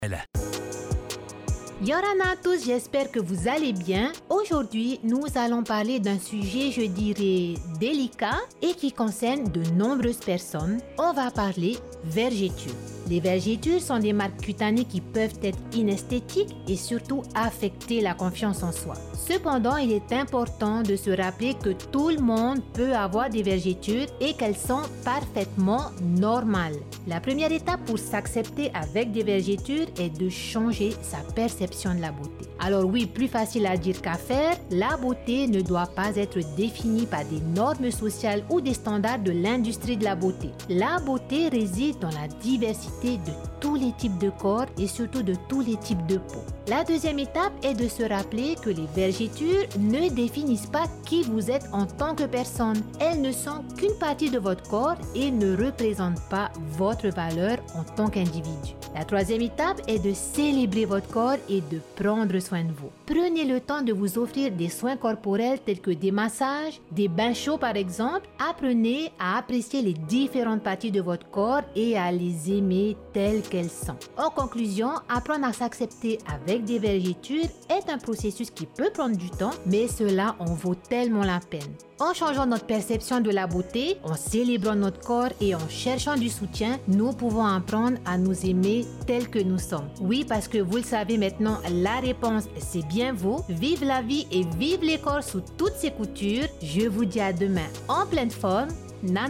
Yorana à tous, j'espère que vous allez bien. Aujourd'hui, nous allons parler d'un sujet, je dirais, délicat et qui concerne de nombreuses personnes. On va parler vergetures. Les vergetures sont des marques cutanées qui peuvent être inesthétiques et surtout affecter la confiance en soi. Cependant, il est important de se rappeler que tout le monde peut avoir des vergetures et qu'elles sont parfaitement normales. La première étape pour s'accepter avec des vergetures est de changer sa perception de la beauté. Alors oui, plus facile à dire qu'à faire, la beauté ne doit pas être définie par des normes sociales ou des standards de l'industrie de la beauté. La beauté réside dans la diversité de tous les types de corps et surtout de tous les types de peau. La deuxième étape est de se rappeler que les vergetures ne définissent pas qui vous êtes en tant que personne. Elles ne sont qu'une partie de votre corps et ne représentent pas votre valeur en tant qu'individu. La troisième étape est de célébrer votre corps et de prendre soin de vous. Prenez le temps de vous offrir des soins corporels tels que des massages, des bains chauds par exemple. Apprenez à apprécier les différentes parties de votre corps et à les aimer telles qu'elles sont. En conclusion, apprendre à s'accepter avec des vergetures est un processus qui peut prendre du temps, mais cela en vaut tellement la peine. En changeant notre perception de la beauté, en célébrant notre corps et en cherchant du soutien, nous pouvons apprendre à nous aimer tels que nous sommes. Oui, parce que vous le savez maintenant, la réponse c'est bien vous. Vive la vie et vive les corps sous toutes ses coutures. Je vous dis à demain en pleine forme. Nana.